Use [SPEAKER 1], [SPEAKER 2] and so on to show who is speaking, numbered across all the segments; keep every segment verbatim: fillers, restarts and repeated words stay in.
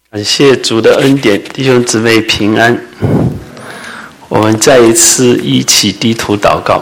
[SPEAKER 1] 感谢主的恩典，弟兄姊妹平安。我们再一次一起低头祷告。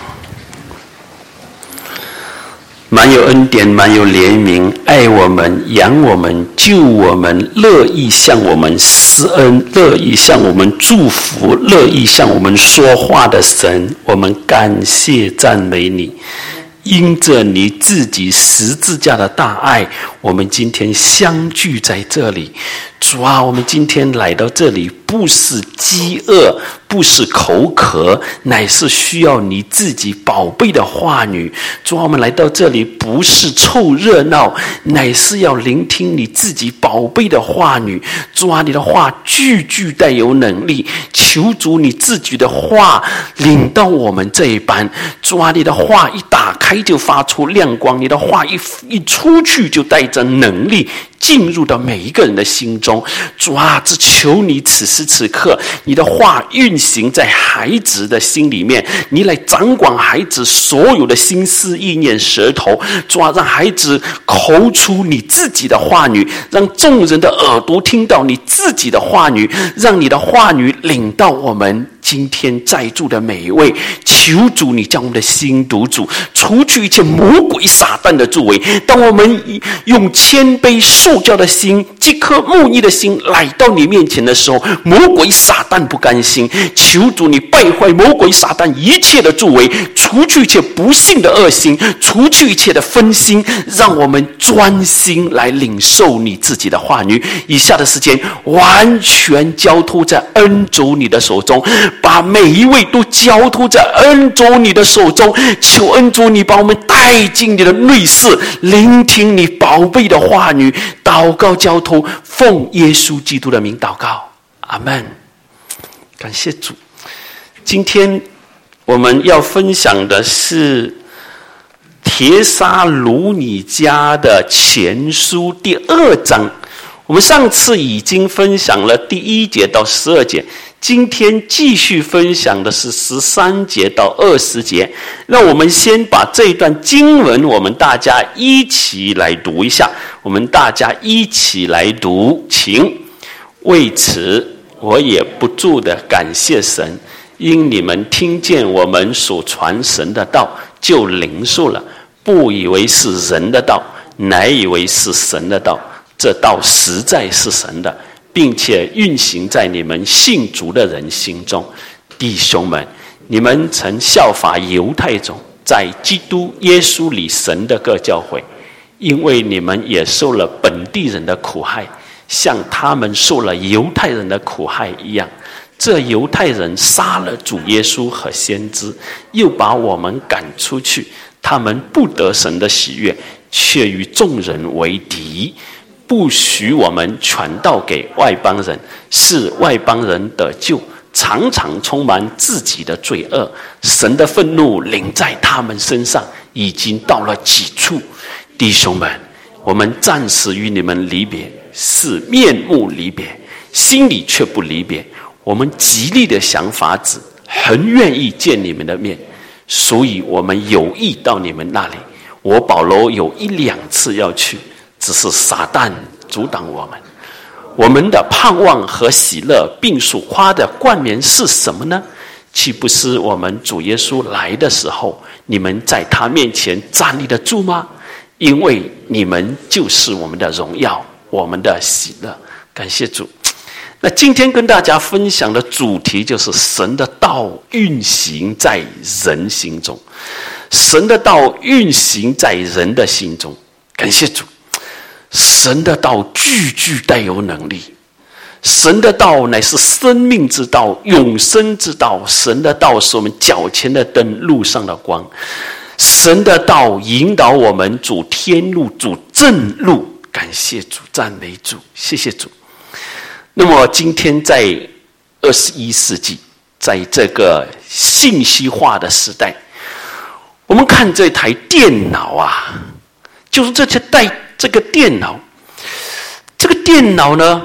[SPEAKER 1] 满有恩典，满有怜悯，爱我们，养我们，救我们，乐意向我们施恩，乐意向我们祝福，乐意向我们说话的神，我们感谢赞美你。因着你自己十字架的大爱，我们今天相聚在这里。主啊，我们今天来到这里，不是饥饿，不是口渴，乃是需要你自己宝贝的话语。主啊，我们来到这里不是凑热闹，乃是要聆听你自己宝贝的话语。主啊，你的话句句带有能力，求主你自己的话领到我们这一班。主啊，你的话一打开就发出亮光，你的话一一出去就带着能力进入到每一个人的心中。主啊，只求你此时此刻你的话运行在孩子的心里面，你来掌管孩子所有的心思意念舌头。主啊，让孩子口出你自己的话语，让众人的耳朵听到你自己的话语，让你的话语领到我们今天在座的每一位。求主你将我们的心读主，除去一切魔鬼撒旦的作为。当我们用谦卑受教的心，这颗慕义的心来到你面前的时候，魔鬼撒旦不甘心。求主你败坏魔鬼撒旦一切的作为，除去一切不幸的恶心，除去一切的分心，让我们专心来领受你自己的话语。以下的时间完全交托在恩主你的手中，把每一位都交托在恩主你的手中。求恩主你把我们带进你的内室，聆听你宝贝的话语。祷告交托，奉耶稣基督的名祷告，阿们。感谢主。今天我们要分享的是帖撒罗尼迦的前书第二章。我们上次已经分享了第一节到十二节，今天继续分享的是十三节到二十节。让我们先把这一段经文我们大家一起来读一下，我们大家一起来读，请。为此我也不住地感谢神，因你们听见我们所传神的道，就领受了，不以为是人的道，乃以为是神的道。这道实在是神的，并且运行在你们信主的人心中。弟兄们，你们曾效法犹太种在基督耶稣里神的各教会，因为你们也受了本地人的苦害，像他们受了犹太人的苦害一样。这犹太人杀了主耶稣和先知，又把我们赶出去，他们不得神的喜悦，却与众人为敌，不许我们传道给外邦人，使外邦人得救，常常充满自己的罪恶。神的愤怒临在他们身上，已经到了几处。弟兄们，我们暂时与你们离别，是面目离别，心里却不离别。我们极力的想法子，很愿意见你们的面，所以我们有意到你们那里。我保罗有一两次要去，只是撒旦阻挡我们。我们的盼望和喜乐并所夸的冠冕是什么呢？岂不是我们主耶稣来的时候，你们在他面前站立得住吗？因为你们就是我们的荣耀，我们的喜乐。感谢主。那今天跟大家分享的主题就是神的道运行在人心中。神的道运行在人的心中。感谢主。神的道句句带有能力，神的道乃是生命之道，永生之道。神的道是我们脚前的灯，路上的光。神的道引导我们主天路，主正路。感谢主，赞美主，谢谢主。那么今天在二十一世纪，在这个信息化的时代，我们看这台电脑啊，就是这些带这个电脑，这个电脑呢，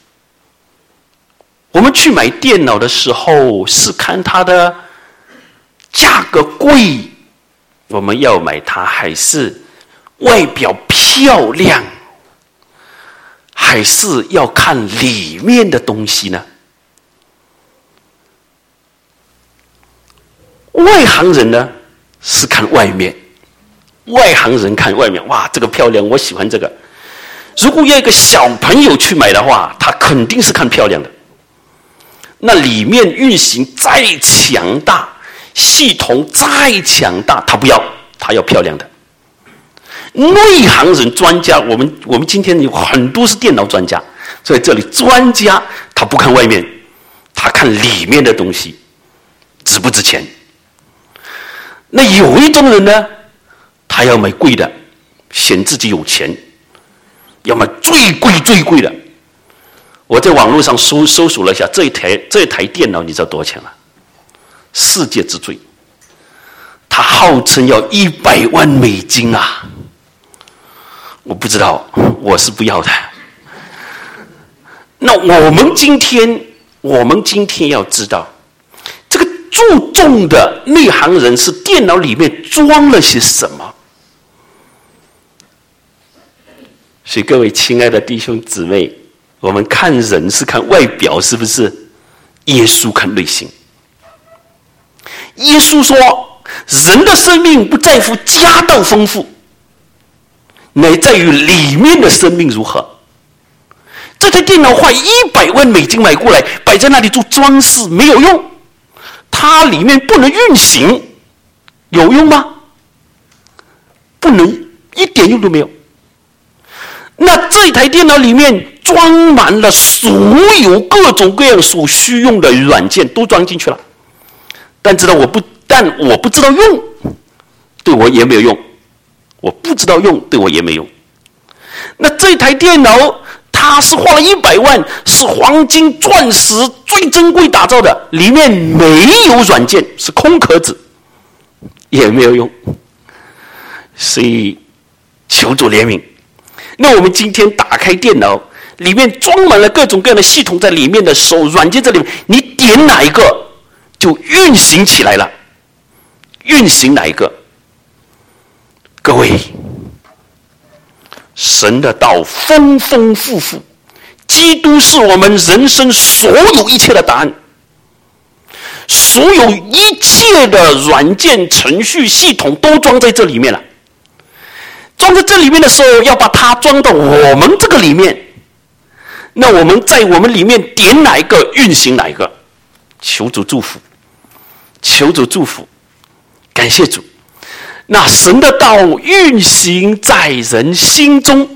[SPEAKER 1] 我们去买电脑的时候是看它的价格贵，我们要买它，还是外表漂亮， 还是要看里面的东西呢？外行人呢是看外面，外行人看外面，哇，这个漂亮，我喜欢这个。如果要一个小朋友去买的话，他肯定是看漂亮的。那里面运行再强大，系统再强大，他不要，他要漂亮的。内行人专家，我们我们今天有很多是电脑专家，所以这里专家他不看外面，他看里面的东西值不值钱。那有一种人呢，他要买贵的，显自己有钱，要买最贵最贵的。我在网络上搜搜索了一下，这一台这一台电脑你知道多少钱吗？世界之最，它号称要一百万美金啊！我不知道，我是不要的。那我们今天，我们今天要知道，这个注重的内行人是电脑里面装了些什么。所以各位亲爱的弟兄姊妹，我们看人是看外表，是不是？耶稣看内心。耶稣说，人的生命不在乎家道丰富，乃在于里面的生命如何。这台电脑花一百万美金买过来，摆在那里做装饰，没有用。它里面不能运行，有用吗？不能，一点用都没有。那这台电脑里面装满了所有各种各样所需用的软件，都装进去了。但知道我不，但我不知道用，对我也没有用。我不知道用，对我也没用。那这台电脑，它是花了一百万，是黄金、钻石最珍贵打造的，里面没有软件，是空壳子，也没有用。所以求主怜悯。那我们今天打开电脑，里面装满了各种各样的系统在里面的时候，软件在里面，你点哪一个就运行起来了。运行哪一个？各位，神的道丰丰富富，基督是我们人生所有一切的答案。所有一切的软件、程序、系统都装在这里面了。装在这里面的时候，要把它装到我们这个里面。那我们在我们里面点哪一个，运行哪一个。求主祝福，求主祝福，感谢主。那神的道运行在人心中，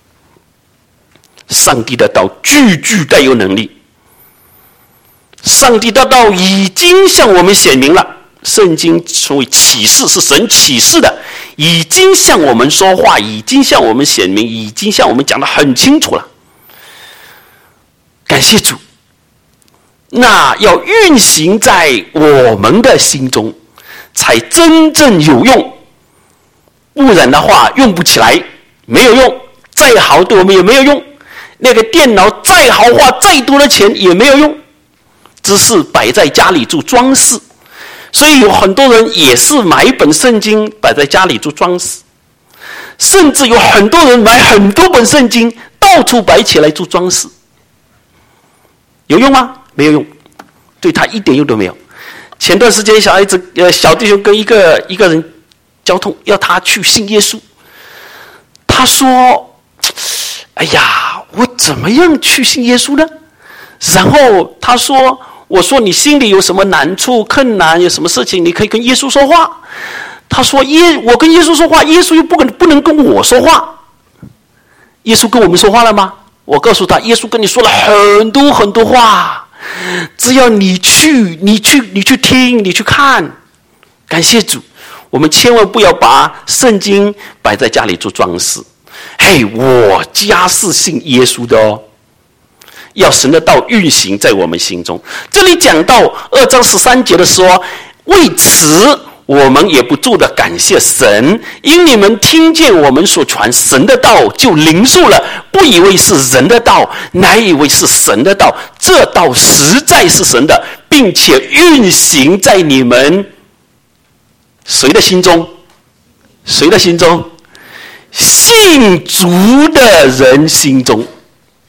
[SPEAKER 1] 上帝的道句句带有能力。上帝的道已经向我们显明了，圣经所谓启示是神启示的，已经向我们说话，已经向我们显明，已经向我们讲得很清楚了。感谢主。那要运行在我们的心中，才真正有用。不然的话，用不起来，没有用。再好对我们也没有用。那个电脑再豪华，再多的钱也没有用，只是摆在家里做装饰。所以有很多人也是买一本圣经摆在家里做装饰，甚至有很多人买很多本圣经到处摆起来做装饰。有用吗？没有用，对他一点用都没有。前段时间小孩子呃小弟兄跟一个一个人交通，要他去信耶稣。他说：“哎呀，我怎么样去信耶稣呢？”然后他说：“我说你心里有什么难处、困难，有什么事情，你可以跟耶稣说话。”他说：“耶，我跟耶稣说话，耶稣又不跟不能跟我说话。耶稣跟我们说话了吗？”我告诉他，耶稣跟你说了很多很多话，只要你去，你去，你去听，你去看。感谢主，我们千万不要把圣经摆在家里做装饰。嘿，我家是信耶稣的哦。要神的道运行在我们心中。这里讲到二章十三节的时候，为此我们也不住的感谢神，因你们听见我们所传神的道，就领受了，不以为是人的道，乃以为是神的道。这道实在是神的，并且运行在你们谁的心中？谁的心中？信主的人心中。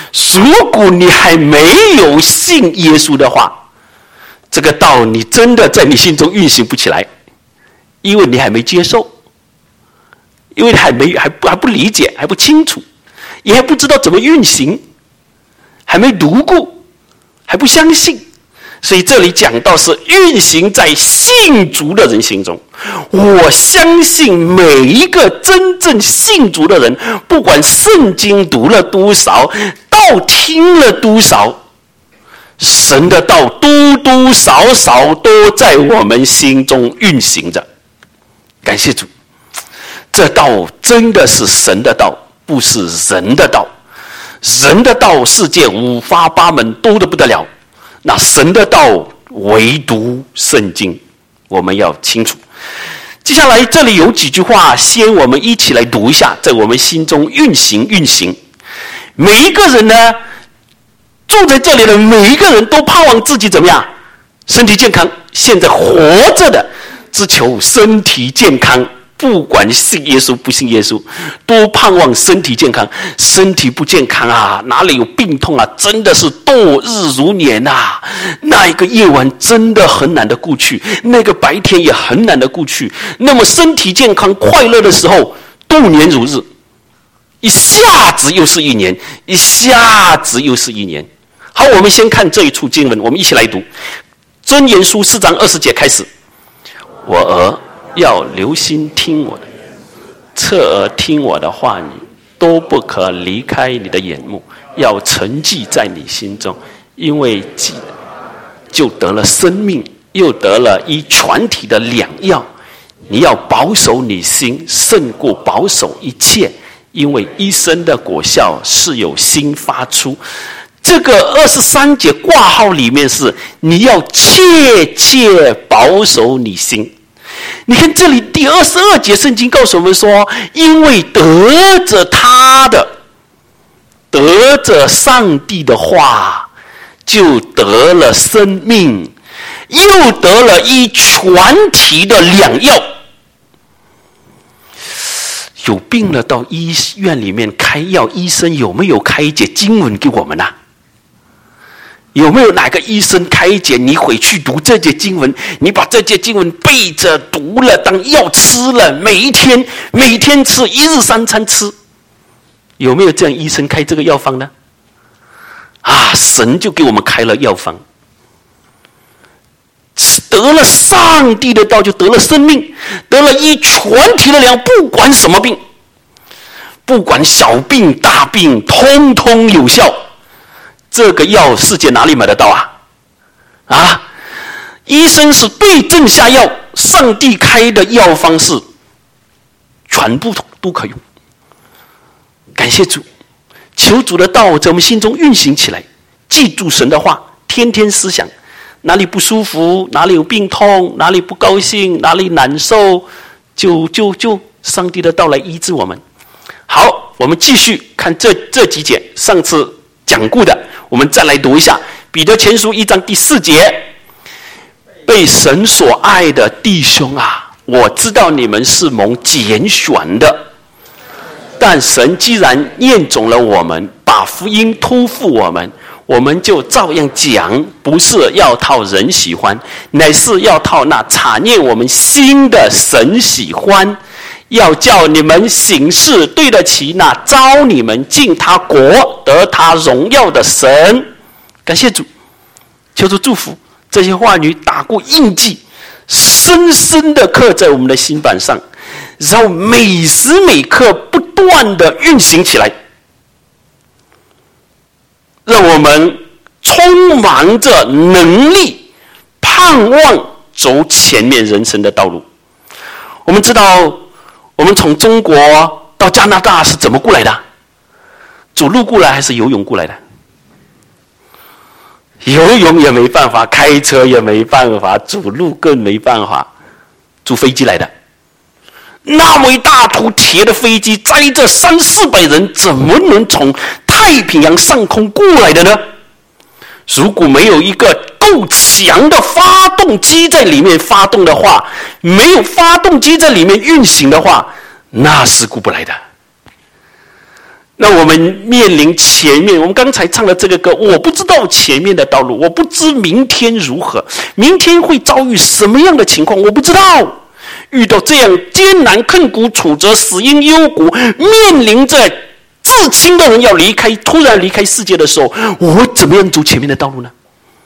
[SPEAKER 1] 如果你还没有信耶稣的话，这个道你真的在你心中运行不起来，因为你还没接受，因为还没还不还不理解，还不清楚，也还不知道怎么运行，还没读过，还不相信。所以这里讲到是运行在信主的人心中。我相信每一个真正信主的人，不管圣经读了多少，道听了多少，神的道多多少少都在我们心中运行着。感谢主，这道真的是神的道，不是人的道。人的道世界五花八门，多得不得了，那神的道唯独圣经，我们要清楚。接下来这里有几句话，先我们一起来读一下，在我们心中运行运行。每一个人呢，住在这里的每一个人都盼望自己怎么样？身体健康。现在活着的只求身体健康，不管信耶稣不信耶稣，都盼望身体健康。身体不健康啊，哪里有病痛啊，真的是度日如年啊。那一个夜晚真的很难的过去，那个白天也很难的过去。那么身体健康快乐的时候，度年如日，一下子又是一年，一下子又是一年。好，我们先看这一处经文，我们一起来读箴言书四章二十节开始。我儿要留心听我的，侧耳听我的话语，都不可离开你的眼目，要沉记在你心中，因为记就得了生命，又得了医全体的良药。你要保守你心，胜过保守一切，因为一生的果效是由心发出。这个二十三节挂号里面是你要切切保守你心。你看这里第二十二节圣经告诉我们说，因为得着他的，得着上帝的话，就得了生命，又得了医全体的良药。有病了到医院里面开药，医生有没有开一节经文给我们啊？有没有哪个医生开解你回去读这节经文，你把这节经文背着读了当药吃了，每一天每天吃，一日三餐吃？有没有这样医生开这个药方呢？啊，神就给我们开了药方，得了上帝的道就得了生命，得了医全体的良，不管什么病，不管小病大病，通通有效。这个药世界哪里买得到啊？啊，医生是对症下药，上帝开的药方是全部都可用。感谢主，求主的道在我们心中运行起来，记住神的话，天天思想，哪里不舒服，哪里有病痛，哪里不高兴，哪里难受，就就就上帝的道来医治我们。好，我们继续看这这几节上次讲过的，我们再来读一下彼得前书一章第四节。被神所爱的弟兄啊，我知道你们是蒙拣选的，但神既然验中了我们，把福音托付我们，我们就照样讲，不是要讨人喜欢，乃是要讨那察验我们心的神喜欢，要叫你们行事对得起那召你们进他国得他荣耀的神。感谢主，求主祝福这些话语打过印记，深深的刻在我们的心板上，然后每时每刻不断的运行起来，让我们充满着能力，盼望走前面人生的道路。我们知道我们从中国到加拿大是怎么过来的？走路过来还是游泳过来的？游泳也没办法，开车也没办法，走路更没办法，坐飞机来的。那么一大头铁的飞机载着三四百人，怎么能从太平洋上空过来的呢？如果没有一个够强的发动机在里面发动的话，没有发动机在里面运行的话，那是过不来的。 那我们面临前面，我们刚才唱的这个歌，我不知道前面的道路，我不知明天如何，明天会遭遇什么样的情况，我不知道。遇到这样艰难困苦处则死因幽谷，面临着至亲的人要离开，突然离开世界的时候，我怎么样走前面的道路呢？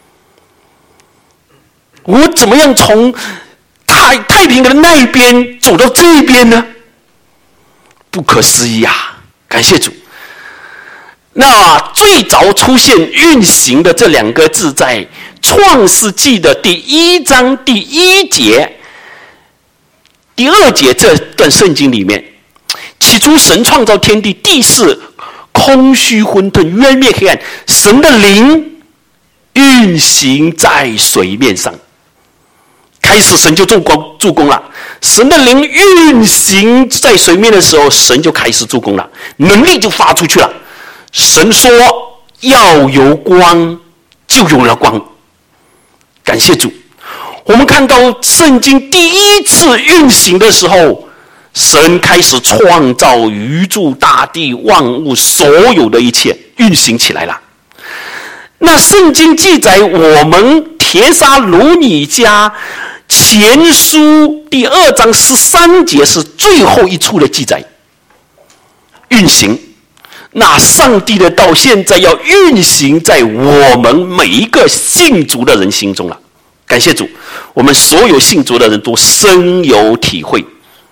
[SPEAKER 1] 我怎么样从太太平的那一边走到这一边呢？不可思议啊！感谢主。那最早出现运行的这两个字，在创世纪的第一章第一节、第二节这段圣经里面，起初神创造天地，地是空虚混沌，渊灭黑暗，神的灵运行在水面上。开始神就助攻助攻了，神的灵运行在水面的时候，神就开始助攻了，能力就发出去了。神说要有光，就有了光。感谢主。我们看到圣经第一次运行的时候，神开始创造宇宙大地万物，所有的一切运行起来了。那圣经记载我们帖撒罗尼迦前书第二章十三节是最后一处的记载，运行。那上帝的道现在要运行在我们每一个信主的人心中了。感谢主，我们所有信主的人都深有体会。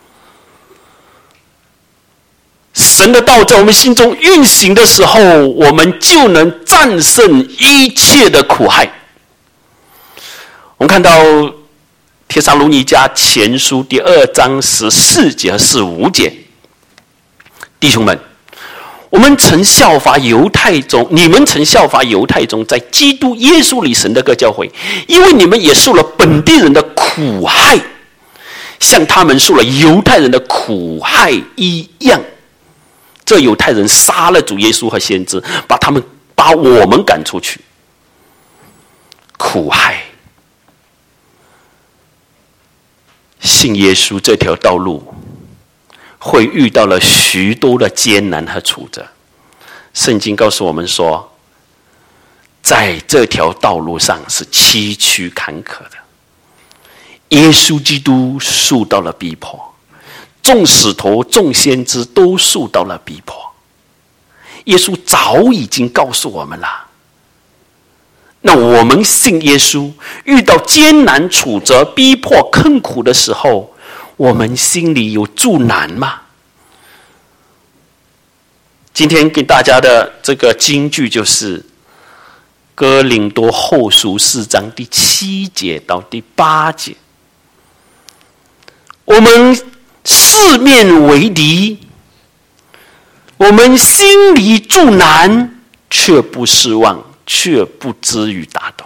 [SPEAKER 1] 神的道在我们心中运行的时候，我们就能战胜一切的苦害。我们看到帖撒罗尼迦前书第二章十四节和十五节，弟兄们，我们曾效法犹太中，你们曾效法犹太中，在基督耶稣里神的各教会，因为你们也受了本地人的苦害，像他们受了犹太人的苦害一样。这犹太人杀了主耶稣和先知，把他们把我们赶出去，苦害。信耶稣这条道路会遇到了许多的艰难和挫折。圣经告诉我们说，在这条道路上是崎岖坎坷的。耶稣基督受到了逼迫，众使徒、众先知都受到了逼迫。耶稣早已经告诉我们了。那我们信耶稣，遇到艰难、挫折、逼迫、困苦的时候，我们心里有助难吗？今天给大家的这个金句就是哥林多后书四章第七节到第八节。我们四面为敌，我们心里助难，却不失望，却不至于打倒。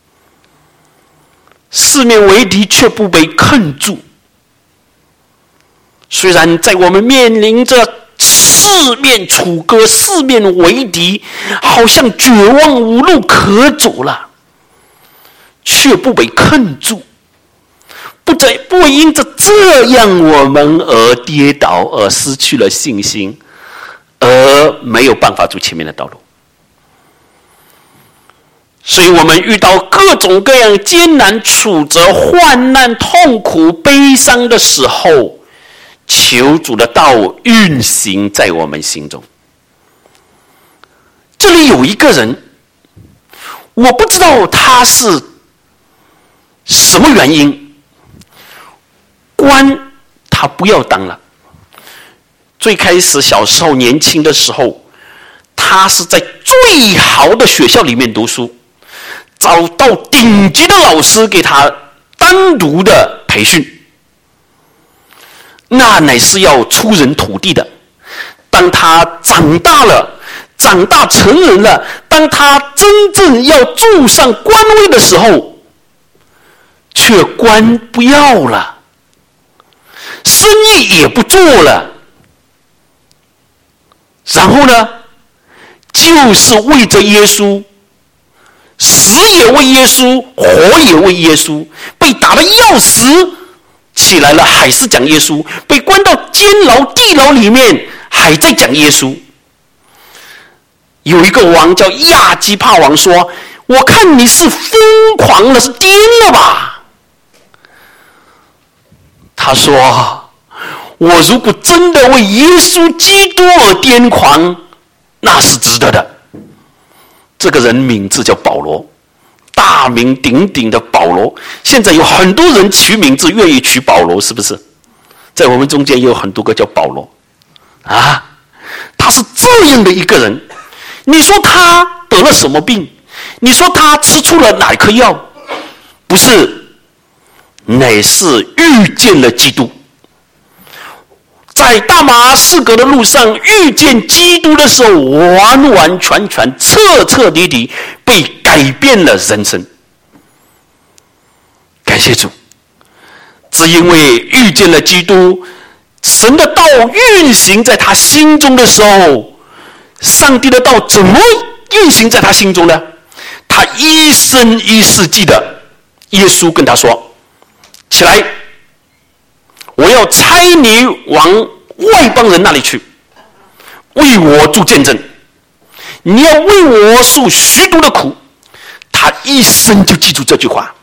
[SPEAKER 1] 四面为敌，却不被困住。虽然在我们面临着四面楚歌、四面为敌，好像绝望无路可走了，却不被困住。不在不会因着这样我们而跌倒，而失去了信心，而没有办法走前面的道路。所以我们遇到各种各样艰难、挫折、患难、痛苦、悲伤的时候，求主的道运行在我们心中。这里有一个人，我不知道他是什么原因，官他不要当了。最开始小时候年轻的时候，他是在最好的学校里面读书，找到顶级的老师给他单独的培训，那乃是要出人头地的。当他长大了，长大成人了，当他真正要坐上官位的时候，却官不要了，生意也不做了，然后呢，就是为着耶稣，死也为耶稣，活也为耶稣，被打得要死，起来了还是讲耶稣，被关到监牢地牢里面还在讲耶稣。 有一个王叫亚基帕王说：“我看你是疯狂了，是癫了吧？”他说：“我如果真的为耶稣基督而癫狂，那是值得的。”这个人名字叫保罗，大名鼎鼎的保罗。现在有很多人取名字愿意取保罗，是不是？在我们中间也有很多个叫保罗啊。他是这样的一个人，你说他得了什么病？你说他吃出了哪颗药？不是，乃是遇见了基督。在大马士革的路上遇见基督的时候，完完全全彻彻底底被改变了人生。感谢主，只因为遇见了基督，神的道运行在他心中的时候，上帝的道怎么运行在他心中呢？他一生一世记得耶稣跟他说：“起来，我要差你往外邦人那里去，为我做见证。你要为我受许多的苦。”他一生就记住这句话。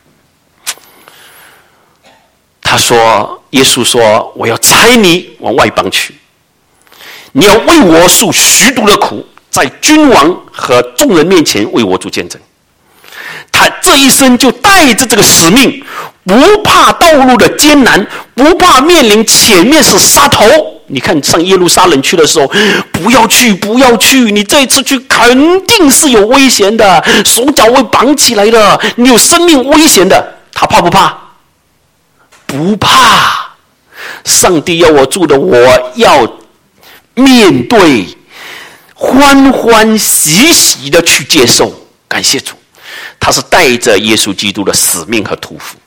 [SPEAKER 1] 他说：“耶稣说，我要差你往外邦去，你要为我受许多的苦，在君王和众人面前为我做见证。”他这一生就带着这个使命，不怕道路的艰难，不怕面临前面是杀头。你看上耶路撒冷去的时候，不要去，不要去，你这一次去肯定是有危险的，手脚会绑起来的，你有生命危险的。他怕不怕？不怕。上帝要我做的，我要面对，欢欢喜喜的去接受。感谢主，他是带着耶稣基督的使命和托付，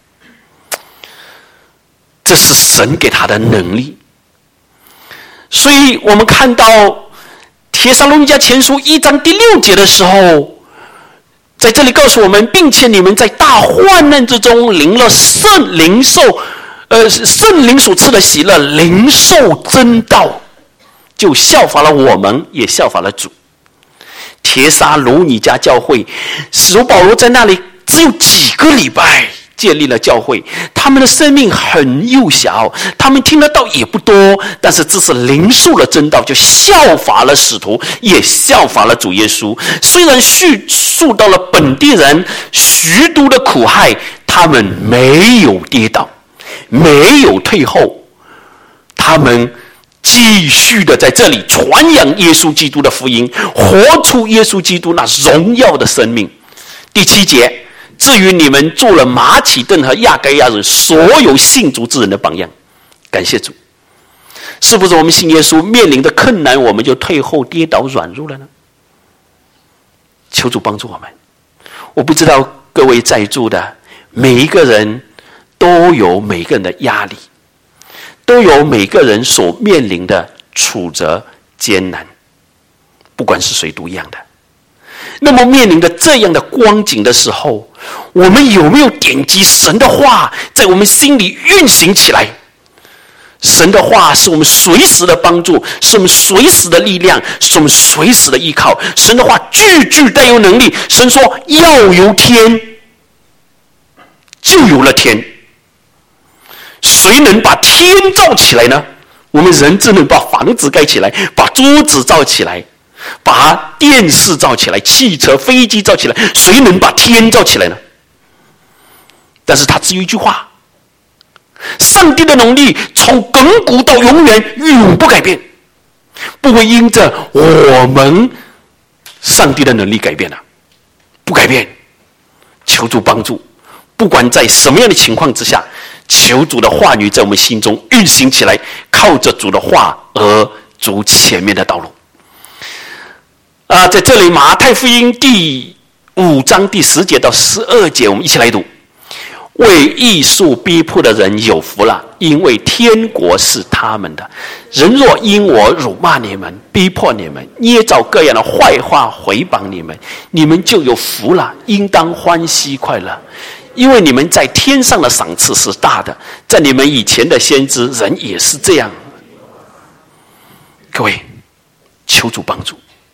[SPEAKER 1] 这是神给他的能力。所以我们看到帖撒罗尼迦前书一章第六节的时候，在这里告诉我们，并且你们在大患难之中领了圣灵受呃圣灵所赐的喜乐，领受真道，就效法了我们，也效法了主。帖撒罗尼迦教会，使徒保罗在那里只有几个礼拜建立了教会，他们的生命很幼小，他们听得到也不多，但是这是领受了真道，就效法了使徒，也效法了主耶稣。虽然叙述到了本地人许多的苦害，他们没有跌倒，没有退后，他们继续的在这里传扬耶稣基督的福音，活出耶稣基督那荣耀的生命。第七节，至于你们做了马其顿和亚该亚人所有信主之人的榜样。感谢主，是不是我们信耶稣面临的困难，我们就退后跌倒软弱了呢？求主帮助我们。我不知道各位在座的每一个人都有每一个人的压力，都有每个人所面临的挫折艰难，不管是谁都一样的。那么面临着这样的光景的时候，我们有没有点击神的话在我们心里运行起来？神的话是我们随时的帮助，是我们随时的力量，是我们随时的依靠。神的话句句带有能力。神说要有天，就有了天。谁能把天造起来呢？我们人只能把房子盖起来，把桌子造起来，把电视造起来，汽车飞机造起来，谁能把天造起来呢？但是他只有一句话，上帝的能力从亘古到永远永不改变，不会因着我们上帝的能力改变了，不改变。求主帮助，不管在什么样的情况之下，求主的话语在我们心中运行起来，靠着主的话而走前面的道路。啊，在这里马太福音第五章第十节到十二节，我们一起来读。为义受逼迫的人有福了，因为天国是他们的。人若因我辱骂你们，逼迫你们，捏造各样的坏话毁谤你们，你们就有福了，应当欢喜快乐，因为你们在天上的赏赐是大的。在你们以前的先知人也是这样。各位，求主帮助，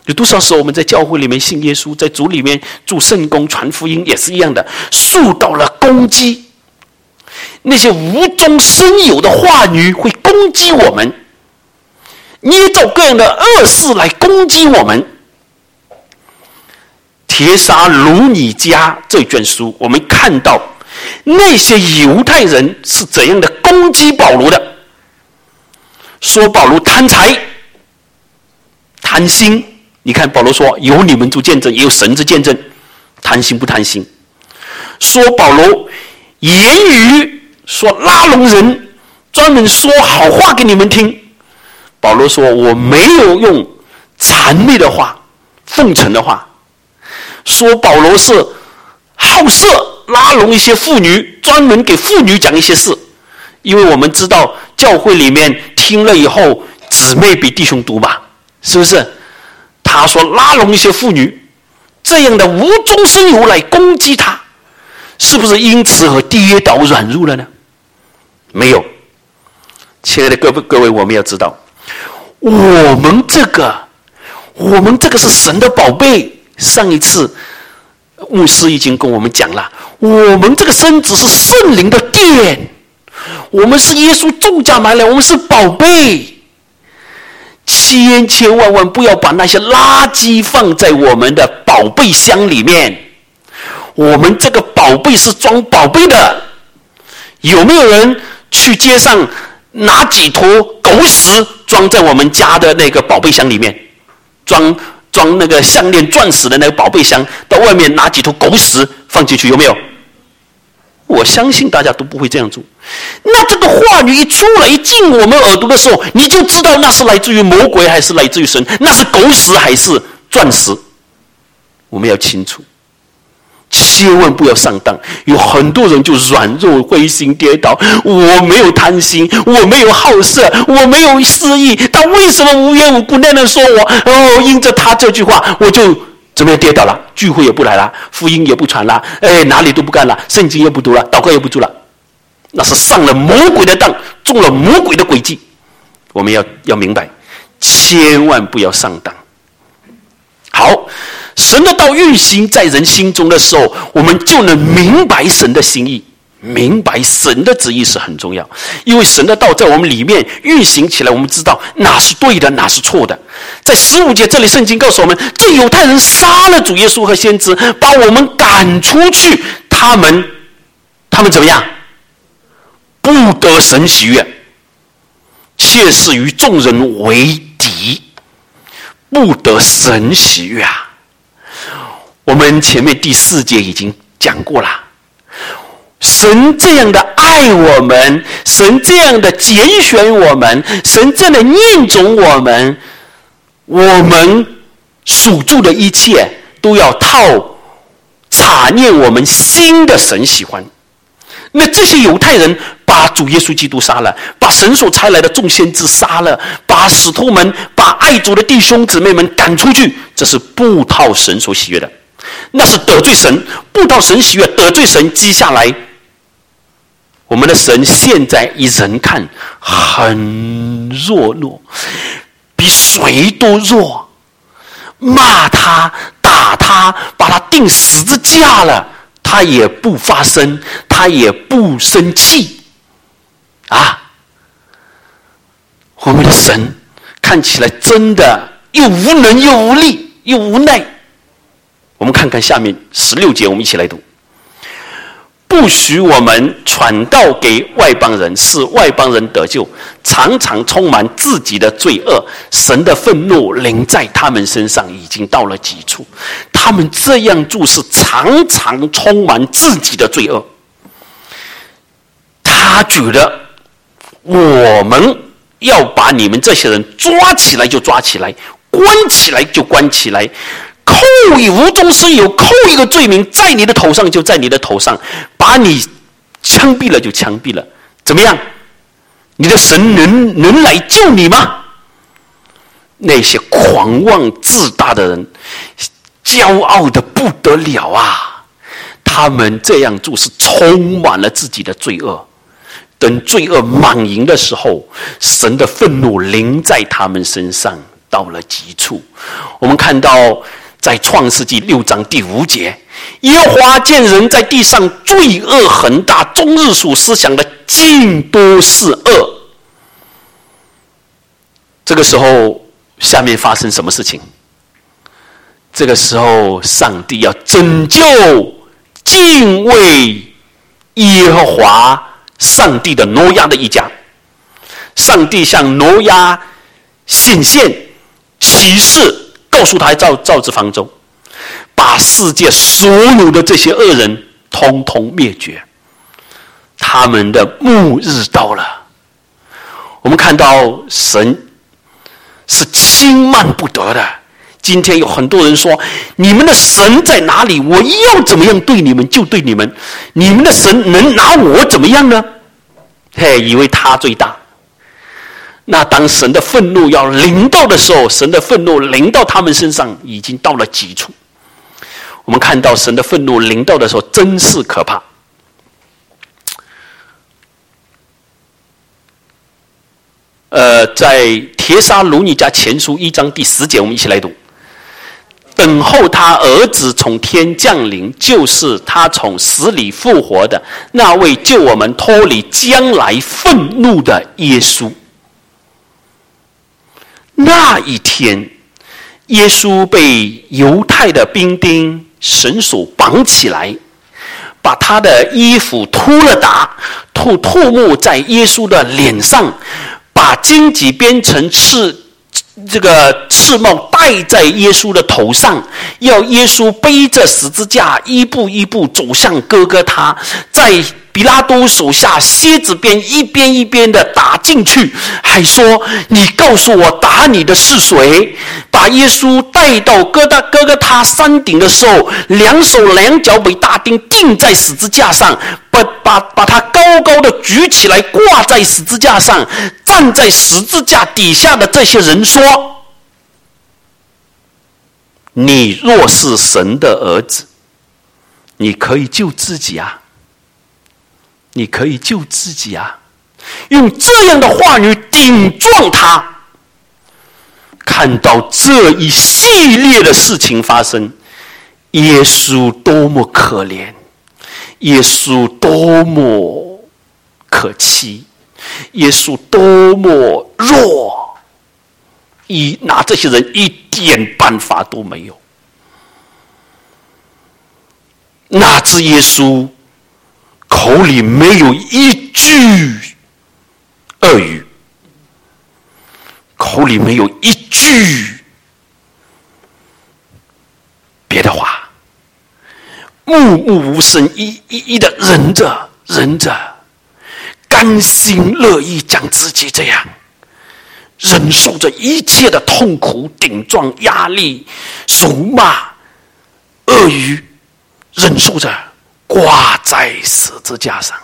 [SPEAKER 1] 有多少时候我们在教会里面信耶稣，在主里面做圣工传福音也是一样的，受到了攻击，那些无中生有的话语会攻击我们，捏造各样的恶事来攻击我们。帖撒罗尼迦这卷书，我们看到那些犹太人是怎样的攻击保罗的，说保罗贪财、贪心。你看保罗说有你们做见证，也有神之见证，贪心不贪心。说保罗言语说拉拢人，专门说好话给你们听。保罗说我没有用谄媚的话、奉承的话。说保罗是好色，拉拢一些妇女，专门给妇女讲一些事。因为我们知道教会里面听了以后，姊妹比弟兄多吧，是不是？他说拉拢一些妇女，这样的无中生有来攻击他，是不是因此而跌倒软弱了呢？没有。亲爱的各位各位，我们要知道，我们这个我们这个是神的宝贝。上一次牧师已经跟我们讲了，我们这个身子是圣灵的殿，我们是耶稣重价买来，我们是宝贝。千千万万不要把那些垃圾放在我们的宝贝箱里面，我们这个宝贝是装宝贝的。有没有人去街上拿几坨狗屎装在我们家的那个宝贝箱里面，装装那个项链钻石的那个宝贝箱，到外面拿几坨狗屎放进去，有没有？我相信大家都不会这样做。那这个话语一出来一进我们耳朵的时候，你就知道那是来自于魔鬼还是来自于神，那是狗屎还是钻石。我们要清楚，千万不要上当。有很多人就软弱灰心跌倒，我没有贪心，我没有好色，我没有私意，他为什么无缘无故那样说我？哦，因着他这句话我就怎么样跌倒了，聚会也不来了，福音也不传了，哎，哪里都不干了，圣经也不读了，祷告也不做了。那是上了魔鬼的当，中了魔鬼的诡计。我们要要明白，千万不要上当。好，神的道运行在人心中的时候，我们就能明白神的心意，明白神的旨意是很重要。因为神的道在我们里面运行起来，我们知道哪是对的，哪是错的。在十五节这里，圣经告诉我们，这犹太人杀了主耶稣和先知，把我们赶出去，他们他们怎么样？不得神喜悦，切是与众人为敌，不得神喜悦啊！我们前面第四节已经讲过了，神这样的爱我们，神这样的拣选我们，神这样的念种我们，我们所做的一切都要套查念我们心的神喜欢。那这些犹太人把主耶稣基督杀了，把神所差来的众先知杀了，把使徒们、把爱主的弟兄姊妹们赶出去，这是不讨神所喜悦的，那是得罪神，不讨神喜悦，得罪神。接下来我们的神现在以人看很弱弱，比谁都弱，骂他打他，把他钉十字架了，他也不发声，他也不生气啊！我们的神看起来真的又无能又无力又无奈。我们看看下面十六节，我们一起来读：不许我们传道给外邦人，使外邦人得救，常常充满自己的罪恶，神的愤怒临在他们身上，已经到了极处。他们这样做是常常充满自己的罪恶。他觉得我们要把你们这些人抓起来就抓起来，关起来就关起来，扣以无中生有，扣一个罪名在你的头上就在你的头上，把你枪毙了就枪毙了。怎么样？你的神能能来救你吗？那些狂妄自大的人，骄傲的不得了啊！他们这样做是充满了自己的罪恶。等罪恶满盈的时候，神的愤怒临在他们身上， 到了极处。我们看到在创世纪六章第五节，耶和华见人在地上罪恶很大，终日所思想的尽都是恶。这个时候下面发生什么事情？这个时候上帝要拯救敬畏耶和华上帝的挪亚的一家。上帝向挪亚显现启示，告诉他造造这方舟，把世界所有的这些恶人统统灭绝。他们的末日到了。我们看到神是轻慢不得的。今天有很多人说，你们的神在哪里？我要怎么样对你们就对你们，你们的神能拿我怎么样呢？嘿，以为他最大。那当神的愤怒要临到的时候，神的愤怒临到他们身上已经到了极处。我们看到神的愤怒临到的时候真是可怕。呃，在帖撒罗尼迦前书一章第十节，我们一起来读：等候他儿子从天降临，就是他从死里复活的那位救我们脱离将来愤怒的耶稣。那一天，耶稣被犹太的兵丁绳索绑起来，把他的衣服脱了打，吐唾沫在耶稣的脸上，把荆棘编成刺这个刺帽戴在耶稣的头上，要耶稣背着十字架一步一步走向哥哥他，在比拉多手下蝎子鞭一边一边的打进去，还说：你告诉我打你的是谁？把耶稣带到哥大哥哥他山顶的时候，两手两脚被大钉钉在十字架上，把把把他高高的举起来挂在十字架上。站在十字架底下的这些人说：你若是神的儿子，你可以救自己啊，你可以救自己啊。用这样的话语顶撞他。看到这一系列的事情发生，耶稣多么可怜，耶稣多么可欺，耶稣多么弱，一拿这些人一点办法都没有。哪知耶稣口里没有一句恶语，口里没有一句别的话，默默无声，一一一的忍着忍着，甘心乐意将自己这样忍受着一切的痛苦、顶撞、压力、辱骂、恶语，忍受着挂在十字架上。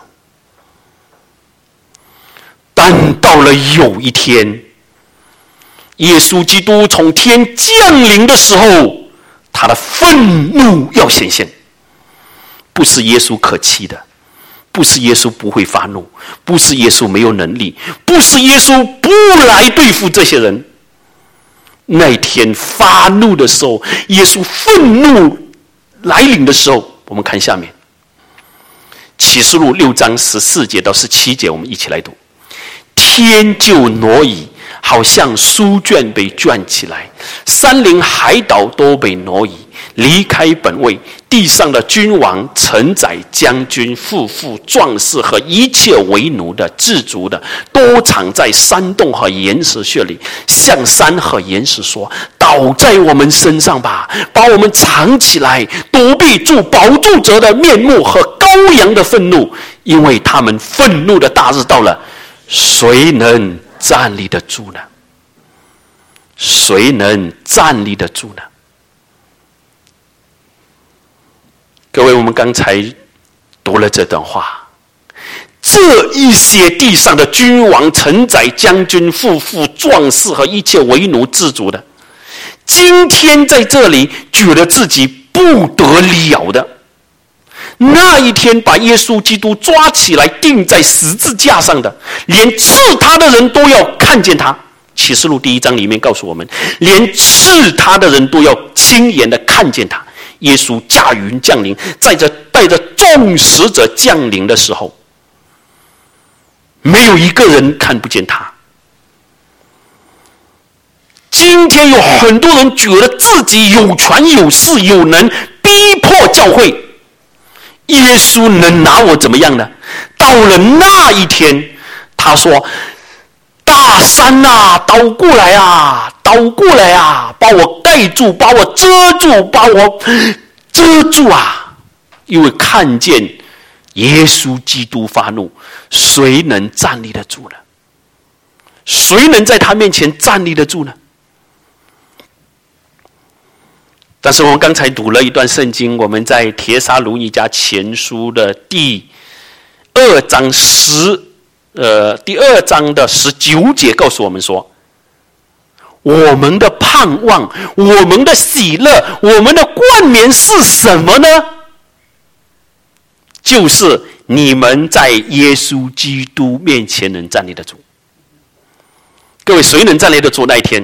[SPEAKER 1] 但到了有一天，耶稣基督从天降临的时候，他的愤怒要显现。不是耶稣可欺的，不是耶稣不会发怒，不是耶稣没有能力，不是耶稣不来对付这些人。那天发怒的时候，耶稣愤怒来临的时候，我们看下面启示录六章十四节到十七节，我们一起来读。天就挪移，好像书卷被卷起来，山林海岛都被挪移，离开本位。地上的君王、臣宰、将军、富妇、壮士和一切为奴的、自足的，都藏在山洞和岩石穴里，向山和岩石说：倒在我们身上吧，把我们藏起来，躲避住宝柱者的面目和羔羊的愤怒，因为他们愤怒的大日到了，谁能站立得住呢？谁能站立得住呢？各位，我们刚才读了这段话，这一些地上的君王、臣宰、将军、富妇、壮士和一切为奴自足的，今天在这里觉得自己不得了的，那一天把耶稣基督抓起来钉在十字架上的，连刺他的人都要看见他， 启示录第一章里面告诉我们，连刺他的人都要亲眼的看见他。耶稣驾云降临，在这带着众使者降临的时候，没有一个人看不见他。今天有很多人觉得自己有权有势有能，逼迫教会。耶稣能拿我怎么样呢？到了那一天，他说：大山啊，倒过来啊，倒过来啊，把我盖住，把我遮住，把我遮住啊！因为看见耶稣基督发怒，谁能站立得住呢？谁能在他面前站立得住呢？但是我们刚才读了一段圣经，我们在帖撒罗尼迦前书的第二章十呃第二章的十九节告诉我们说，我们的盼望，我们的喜乐，我们的冠冕是什么呢？就是你们在耶稣基督面前能站立得住。各位，谁能站立得住那一天？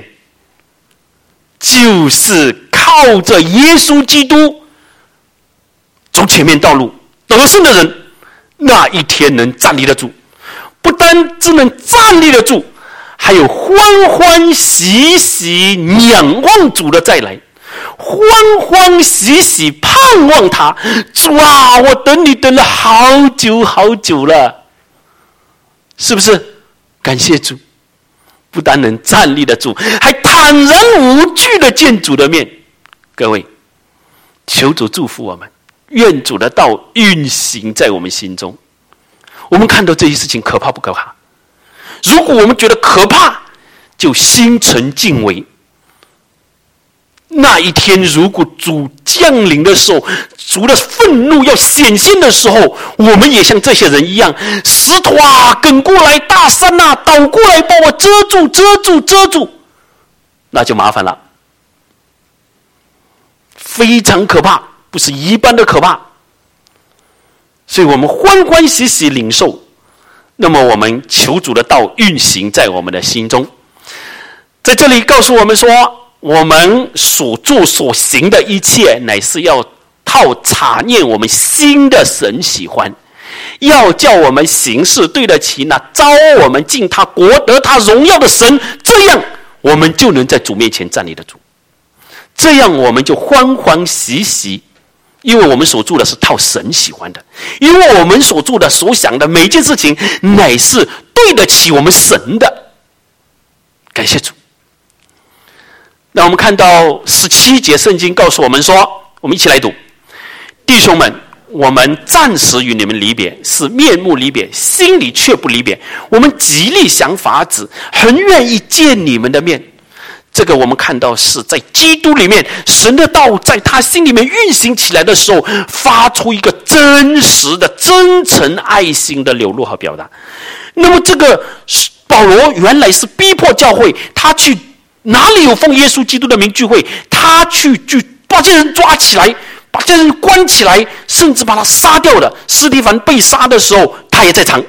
[SPEAKER 1] 就是靠着耶稣基督走前面道路得胜的人，那一天能站立得住。不单只能站立得住，还有欢欢喜喜仰望主的再来，欢欢喜喜盼望他。主啊，我等你等了好久好久了，是不是？感谢主，不但能站立得住，还坦然无惧的见主的面。各位，求主祝福我们，愿主的道运行在我们心中。我们看到这些事情可怕不可怕？如果我们觉得可怕，就心存敬畏。那一天如果主降临的时候，主的愤怒要显现的时候，我们也像这些人一样，石头啊滚过来，大山啊倒过来，把我遮住遮住遮住，那就麻烦了，非常可怕，不是一般的可怕。所以我们欢欢喜喜领受，那么我们求主的道运行在我们的心中。在这里告诉我们说，我们所做所行的一切，乃是要靠查验我们心的神喜欢，要叫我们行事对得起那招我们进他国得他荣耀的神，这样我们就能在主面前站立得住，这样我们就欢欢喜喜，因为我们所做的是讨神喜欢的，因为我们所做的所想的每一件事情乃是对得起我们神的。感谢主。那我们看到十七节圣经告诉我们说，我们一起来读：弟兄们，我们暂时与你们离别，是面目离别，心里却不离别。我们极力想法子，很愿意见你们的面。这个我们看到是在基督里面，神的道在他心里面运行起来的时候，发出一个真实的真诚爱心的流露和表达。那么这个保罗原来是逼迫教会，他去哪里有奉耶稣基督的名聚会，他去去把这人抓起来，把这人关起来，甚至把他杀掉了。司提反被杀的时候，他也在场。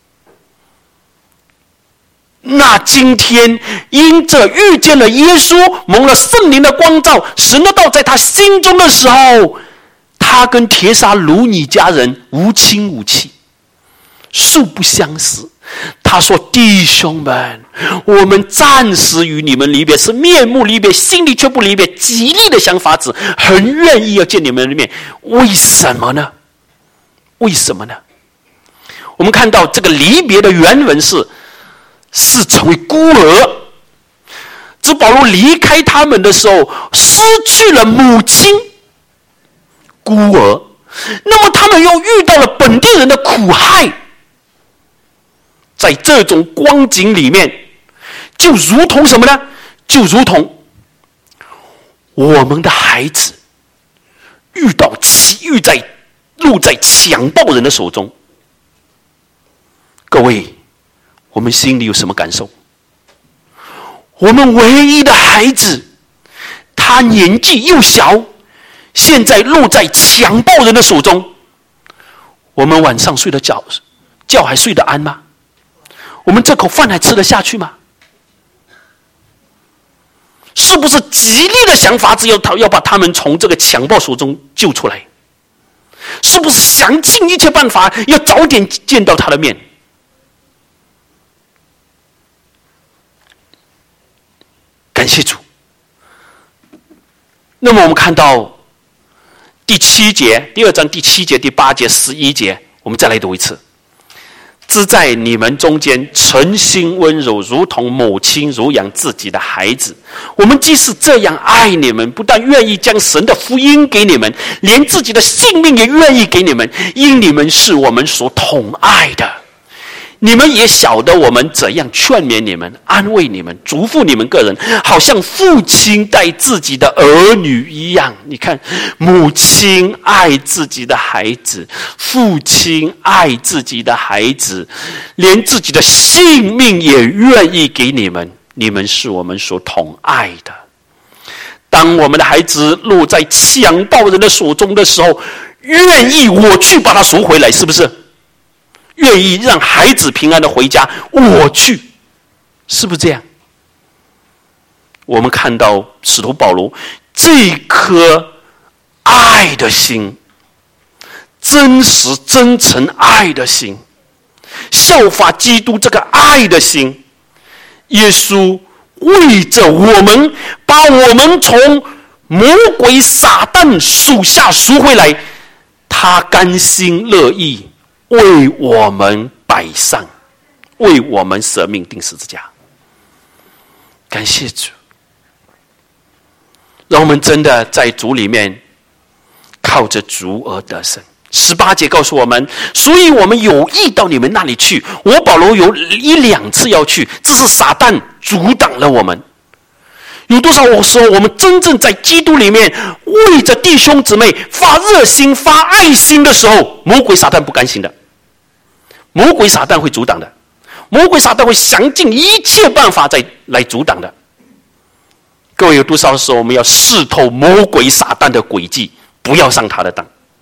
[SPEAKER 1] 那今天因着遇见了耶稣，蒙了圣灵的光照，神的道在他心中的时候，他跟帖撒罗尼迦人无亲无戚，素不相识。他说：弟兄们，我们暂时与你们离别，是面目离别，心里却不离别，极力的想法子，很愿意要见你们的面。为什么呢？为什么呢？我们看到这个离别的原文是是成为孤儿。只保罗离开他们的时候，失去了母亲，孤儿。那么他们又遇到了本地人的苦害。在这种光景里面，就如同什么呢？就如同我们的孩子遇到遇在落在强暴人的手中。各位，我们心里有什么感受？我们唯一的孩子，他年纪又小，现在落在强暴人的手中，我们晚上睡得觉觉还睡得安吗？我们这口饭还吃得下去吗？ 是不是极力的想法子要要把他们从这个强暴手中救出来？是不是想尽一切办法要早点见到他的面？感谢主。那么我们看到第七节，第二章第七节、第八节、十一节，我们再来读一次。只在你们中间诚心温柔，如同母亲乳养自己的孩子。我们即使这样爱你们，不但愿意将神的福音给你们，连自己的性命也愿意给你们，因你们是我们所疼爱的。你们也晓得我们怎样劝勉你们、安慰你们、嘱咐你们个人，好像父亲待自己的儿女一样。你看，母亲爱自己的孩子，父亲爱自己的孩子，连自己的性命也愿意给你们。你们是我们所疼爱的。当我们的孩子落在强暴人的手中的时候，愿意我去把他赎回来，是不是？愿意让孩子平安的回家，我去，是不是这样？我们看到使徒保罗这颗爱的心，真实真诚爱的心，效法基督这个爱的心，耶稣为着我们，把我们从魔鬼撒旦手下赎回来，他甘心乐意为我们摆上，为我们舍命钉十字架。感谢主，让我们真的在主里面靠着主而得胜。十八节告诉我们，所以我们有意到你们那里去。我保罗有一两次要去，这是撒旦阻挡了我们。有多少时候我们真正在基督里面为着弟兄姊妹发热心发爱心的时候，魔鬼撒旦不甘心的，魔鬼撒旦会阻挡的，魔鬼撒旦会想尽一切办法再来阻挡的。各位，有多少时候我们要试透魔鬼撒旦的诡计，不要上他的当，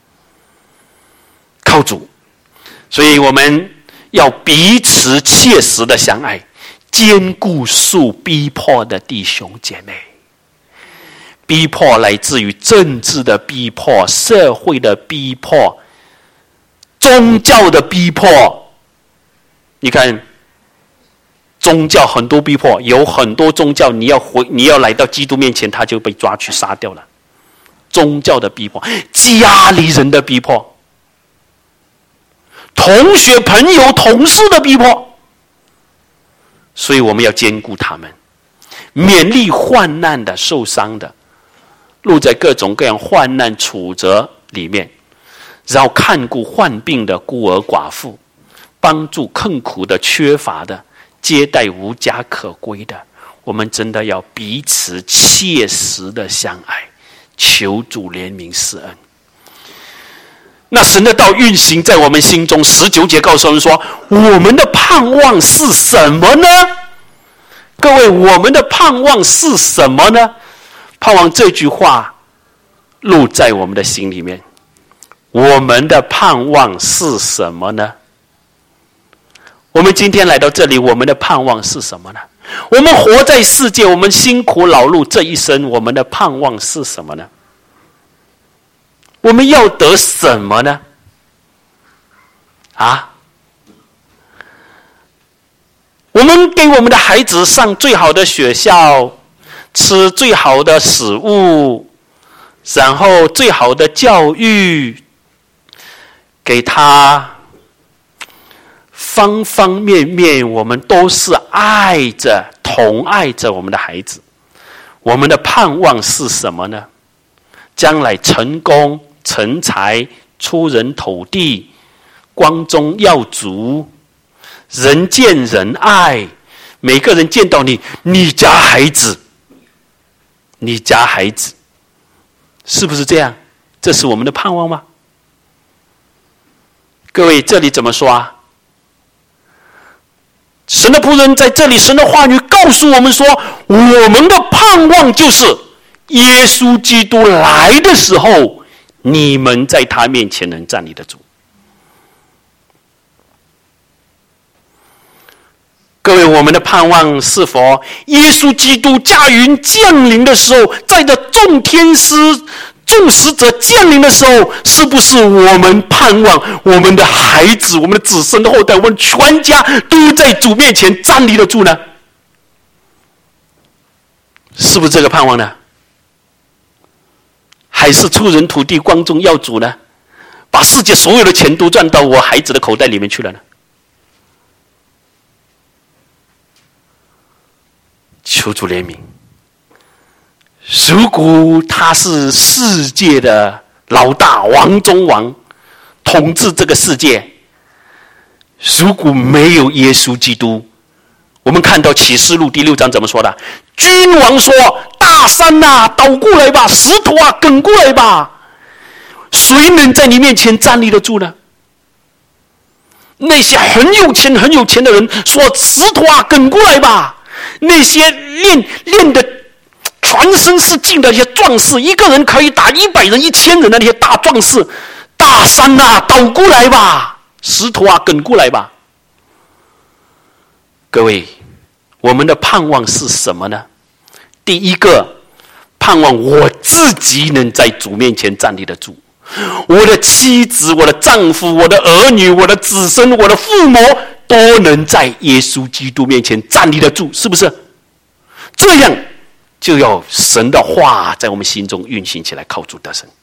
[SPEAKER 1] 靠主。所以我们要彼此切实的相爱，坚固受逼迫的弟兄姐妹。逼迫来自于政治的逼迫、社会的逼迫、宗教的逼迫。你看，宗教很多逼迫，有很多宗教你要回你要来到基督面前，他就被抓去杀掉了。宗教的逼迫，家里人的逼迫，同学、朋友、同事的逼迫。所以我们要兼顾他们，勉励患难的、受伤的，落在各种各样患难处折里面，然后看顾患病的孤儿寡妇，帮助困苦的、缺乏的，接待无家可归的。我们真的要彼此切实的相爱，求主怜悯施恩。那神的道运行在我们心中，十九节告诉我们说，我们的盼望是什么呢？各位，我们的盼望是什么呢？盼望这句话录在我们的心里面。我们的盼望是什么呢？我们今天来到这里，我们的盼望是什么呢？我们活在世界，我们辛苦劳碌这一生，我们的盼望是什么呢？我们要得什么呢？啊？我们给我们的孩子上最好的学校，吃最好的食物，然后最好的教育，给他方方面面，我们都是爱着、同爱着我们的孩子。我们的盼望是什么呢？将来成功、成才、出人头地、光宗耀祖、人见人爱，每个人见到你，你家孩子，你家孩子，是不是这样？这是我们的盼望吗？各位，这里怎么说啊？神的仆人在这里，神的话语告诉我们说，我们的盼望就是耶稣基督来的时候，你们在他面前能站立得住。 各位，我们的盼望是否耶稣基督驾云降临的时候，在这众天使、众使者降临的时候，是不是我们盼望我们的孩子、我们的子孙后代、我们全家都在主面前站立得住呢？是不是这个盼望呢？还是出人土地、光宗耀祖呢？把世界所有的钱都赚到我孩子的口袋里面去了呢？求主怜悯。如果他是世界的老大、王中王，统治这个世界，如果没有耶稣基督，我们看到启示录第六章怎么说的？君王说：“大山啊，倒过来吧；石头啊，梗过来吧。”谁能在你面前站立得住呢？那些很有钱、很有钱的人说：“石头啊，梗过来吧。”那些练练的全身是劲的那些壮士，一个人可以打一百人、一千人的那些大壮士，大山啊，倒过来吧；石头啊，梗过来吧。各位，我们的盼望是什么呢？第一个，盼望我自己能在主面前站立得住，我的妻子、我的丈夫、我的儿女、我的子孙、我的父母都能在耶稣基督面前站立得住，是不是？这样就要神的话在我们心中运行起来，靠主得胜。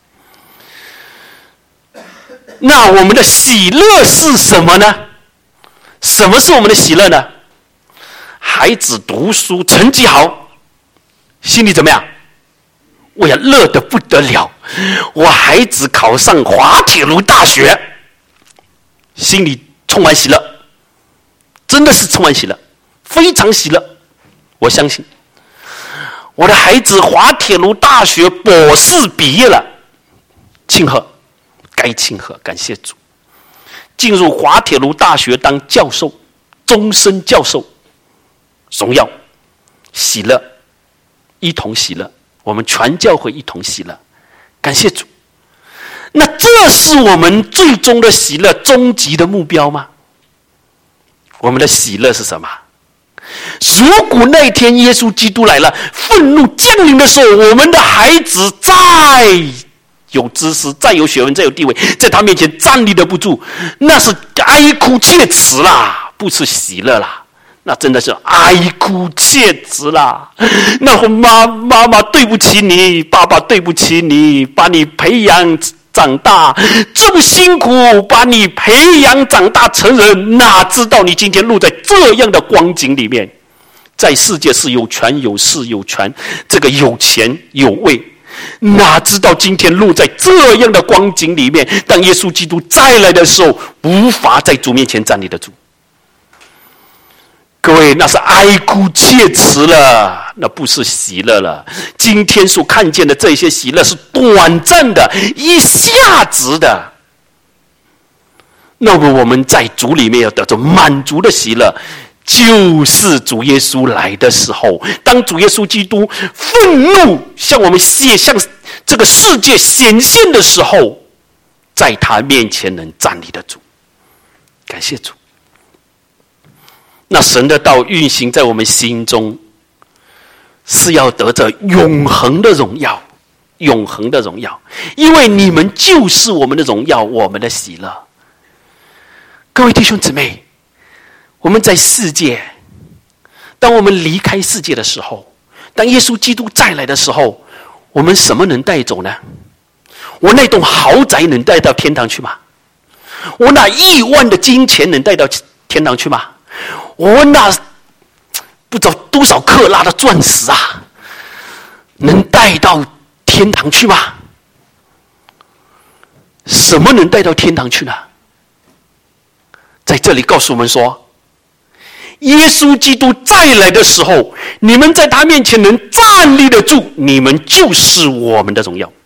[SPEAKER 1] 那我们的喜乐是什么呢？什么是我们的喜乐呢？孩子读书成绩好，心里怎么样？我要乐得不得了。我孩子考上滑铁卢大学，心里充满喜乐，真的是充满喜乐，非常喜乐。我相信我的孩子滑铁卢大学博士毕业了，庆贺，该庆贺，感谢主。进入滑铁卢大学当教授，终身教授，荣耀，喜乐，一同喜乐，我们全教会一同喜乐，感谢主。那这是我们最终的喜乐，终极的目标吗？我们的喜乐是什么？如果那一天耶稣基督来了，愤怒降临的时候，我们的孩子再有知识、再有学问、再有地位，在他面前站立得不住，那是哀哭切齿啦，不是喜乐啦。那真的是哀哭切齿啦！那我妈妈妈对不起你，爸爸对不起你，把你培养长大，这么辛苦把你培养长大成人，哪知道你今天落在这样的光景里面，在世界是有权有势有权，这个有钱有位，哪知道今天落在这样的光景里面，当耶稣基督再来的时候，无法在主面前站立得住。各位，那是哀哭切齿了，那不是喜乐了。今天所看见的这些喜乐是短暂的，一下子的。那么我们在主里面要得到满足的喜乐，就是主耶稣来的时候，当主耶稣基督愤怒向我们显向这个世界显现的时候，在他面前能站立得住。感谢主。那神的道运行在我们心中，是要得着永恒的荣耀，永恒的荣耀，因为你们就是我们的荣耀，我们的喜乐。各位弟兄姊妹，我们在世界，当我们离开世界的时候，当耶稣基督再来的时候，我们什么能带走呢？我那栋豪宅能带到天堂去吗？我那亿万的金钱能带到天堂去吗？我那不知道多少克拉的钻石啊，能带到天堂去吗？什么能带到天堂去呢？在这里告诉我们说，耶稣基督再来的时候，你们在他面前能站立得住，你们就是我们的荣耀。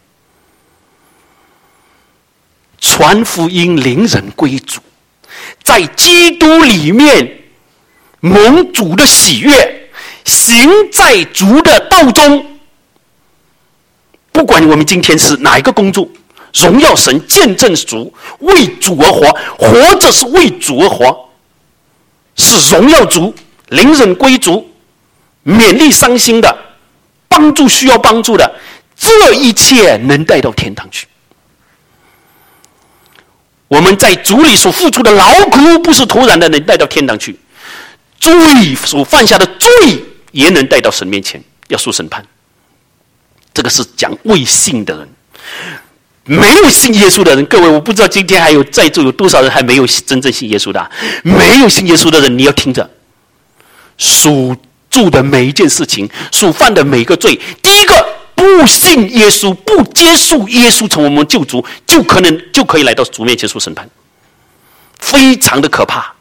[SPEAKER 1] 传福音，领人归主，在基督里面蒙主的喜悦，行在主的道中。不管我们今天是哪一个工作，荣耀神，见证主，为主而活，活着是为主而活，是荣耀主， 邻人归主，勉励伤心的，帮助需要帮助的，这一切能带到天堂去。我们在主里所付出的劳苦不是突然的能带到天堂去，罪所犯下的罪也能带到神面前要受审判。这个是讲未信的人，没有信耶稣的人。各位，我不知道今天还有在座有多少人还没有真正信耶稣的、啊、没有信耶稣的人，你要听着，属做的每一件事情，所犯的每个罪，第一个不信耶稣，不接受耶稣成为我们救主，就可能就可以来到主面前受审判，非常的可怕。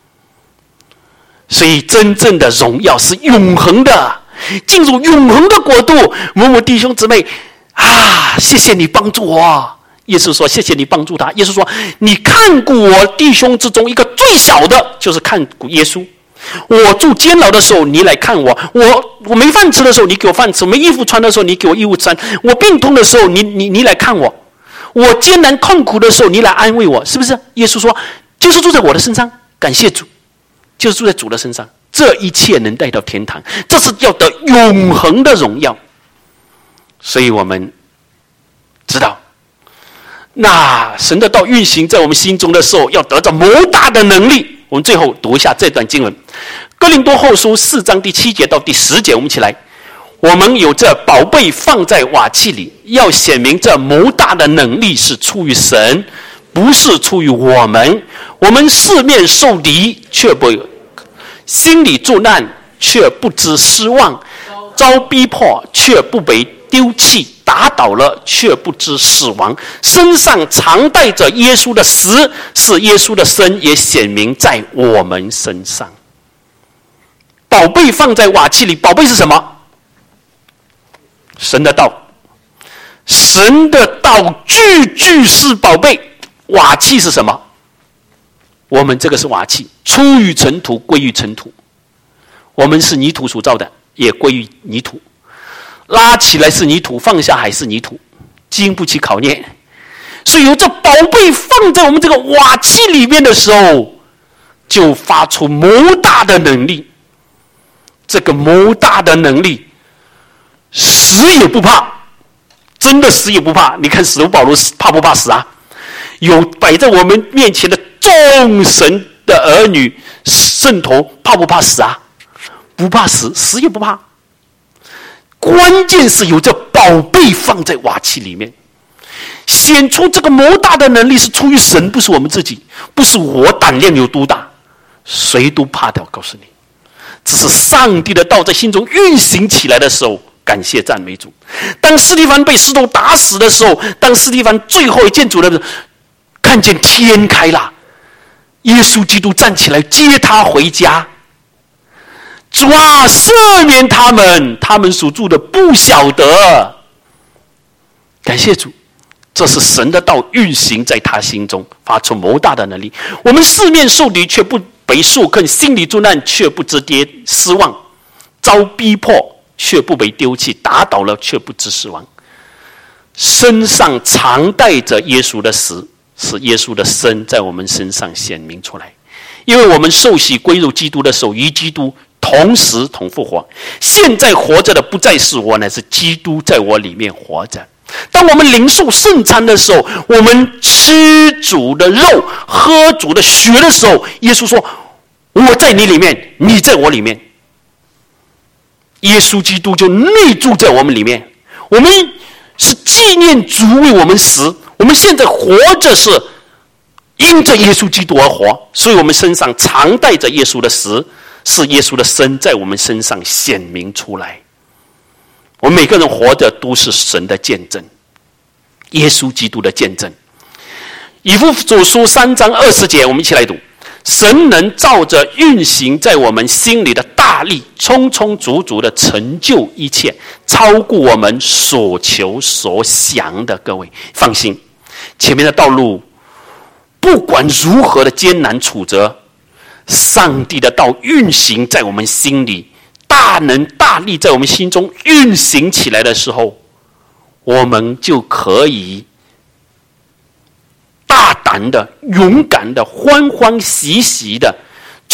[SPEAKER 1] 所以真正的荣耀是永恒的，进入永恒的国度。某某弟兄姊妹啊，谢谢你帮助我。耶稣说：“谢谢你帮助他。”耶稣说：“你看顾我弟兄之中一个最小的，就是看顾耶稣。我住监牢的时候，你来看我；我我没饭吃的时候，你给我饭吃；没衣服穿的时候，你给我衣服穿；我病痛的时候，你你你来看我；我艰难痛苦的时候，你来安慰我。”是不是？耶稣说：“就是住在我的身上。”感谢主，就是住在主的身上。这一切能带到天堂，这是要得永恒的荣耀。所以我们知道，那神的道运行在我们心中的时候，要得着谋大的能力。我们最后读一下这段经文，哥林多后书四章第七节到第十节，我们一起来。我们有这宝贝放在瓦器里，要显明这谋大的能力是出于神，不是出于我们。我们四面受敌，却不心里作难，却不知失望；遭逼迫，却不被丢弃；打倒了，却不知死亡。身上常带着耶稣的死，是耶稣的生也显明在我们身上。宝贝放在瓦器里，宝贝是什么？神的道。神的道句句是宝贝。瓦器是什么？我们这个是瓦器，出于尘土，归于尘土。我们是泥土所造的，也归于泥土。拉起来是泥土，放下还是泥土，经不起考验。所以有这宝贝放在我们这个瓦器里面的时候，就发出谋大的能力。这个谋大的能力，死也不怕，真的死也不怕。你看使徒保罗怕不怕死啊？有摆在我们面前的众神的儿女圣徒，怕不怕死啊？不怕死，死也不怕。关键是有这宝贝放在瓦器里面，显出这个谋大的能力是出于神，不是我们自己，不是我胆量有多大，谁都怕的。我告诉你，只是上帝的道在心中运行起来的时候，感谢赞美主。当司提反被石头打死的时候，当司提反最后一见主的时候，看见天开了，耶稣基督站起来接他回家。主啊，赦免他们，他们所做的不晓得。感谢主，这是神的道运行在他心中，发出谋大的能力。我们四面受敌，却不被受困；心里作难，却不知跌失望；遭逼迫，却不被丢弃；打倒了，却不知死亡。身上常带着耶稣的死，使耶稣的生在我们身上显明出来。因为我们受洗归入基督的时候，与基督同时同复活。现在活着的不再是我，乃是基督在我里面活着。当我们领受圣餐的时候，我们吃主的肉，喝主的血的时候，耶稣说：“我在你里面，你在我里面。”耶稣基督就内住在我们里面。我们是纪念主为我们死，我们现在活着是因着耶稣基督而活，所以我们身上常带着耶稣的死，是耶稣的生在我们身上显明出来。我们每个人活着都是神的见证，耶稣基督的见证。以弗所书三章二十节，我们一起来读：神能照着运行在我们心里的大力，充充足足的成就一切，超过我们所求所想的。各位放心，前面的道路不管如何的艰难挫折，上帝的道运行在我们心里，大能大力在我们心中运行起来的时候，我们就可以大胆的、勇敢的、欢欢喜喜的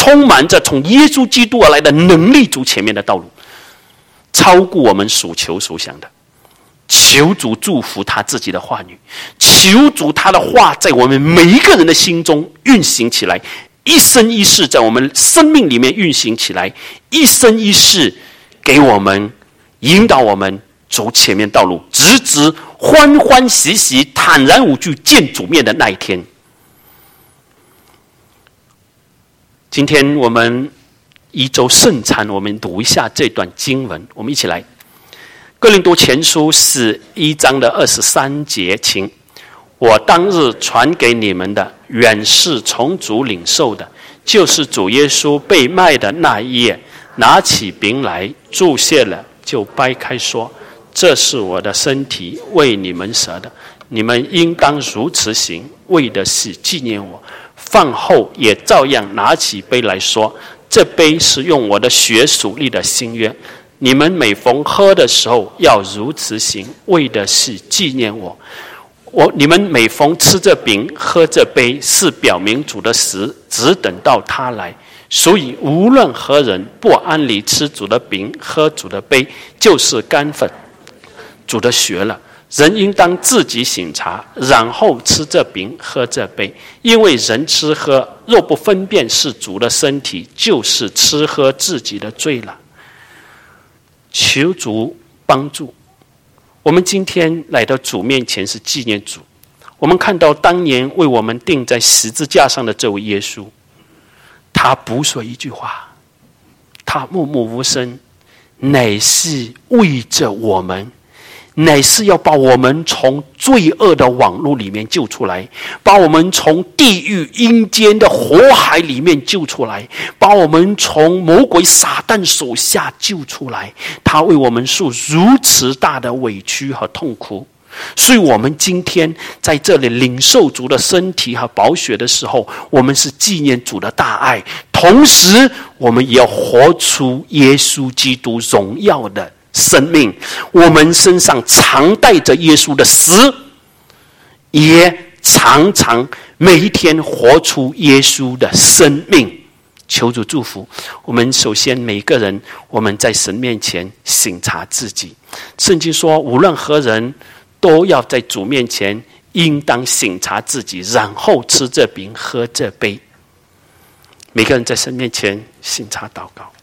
[SPEAKER 1] 充满着从耶稣基督而来的能力，主前面的道路，超过我们所求所想的。求主祝福他自己的话语，求主他的话在我们每一个人的心中运行起来，一生一世在我们生命里面运行起来，一生一世给我们引导我们走前面道路，直至欢欢喜喜坦然无惧见主面的那一天。今天我们一周圣餐，我们读一下这段经文，我们一起来。哥林多前书十一章的二十三节，请我当日传给你们的，原是从主领受的，就是主耶稣被卖的那一夜，拿起饼来，祝谢了，就掰开说：这是我的身体，为你们舍的，你们应当如此行，为的是纪念我。饭后也照样拿起杯来说：这杯是用我的血属立的新约，你们每逢喝的时候要如此行，为的是纪念我。我你们每逢吃这饼喝这杯，是表明主的死，只等到他来。所以无论何人不按理吃主的饼喝主的杯，就是干粉主的血了。人应当自己省察，然后吃这饼喝这杯，因为人吃喝若不分辨是主的身体，就是吃喝自己的罪了。求主帮助我们，今天来到主面前是纪念主。我们看到当年为我们钉在十字架上的这位耶稣，他不说一句话，他默默无声，乃是为着我们，乃是要把我们从罪恶的网络里面救出来，把我们从地狱阴间的火海里面救出来，把我们从魔鬼撒旦手下救出来。他为我们受如此大的委屈和痛苦，所以我们今天在这里领受主的身体和宝血的时候，我们是纪念主的大爱，同时我们也要活出耶稣基督荣耀的生命。我们身上常带着耶稣的死，也常常每一天活出耶稣的生命。求主祝福我们。首先每个人，我们在神面前省察自己。圣经说无论何人都要在主面前应当省察自己，然后吃这饼喝这杯。每个人在神面前省察祷告。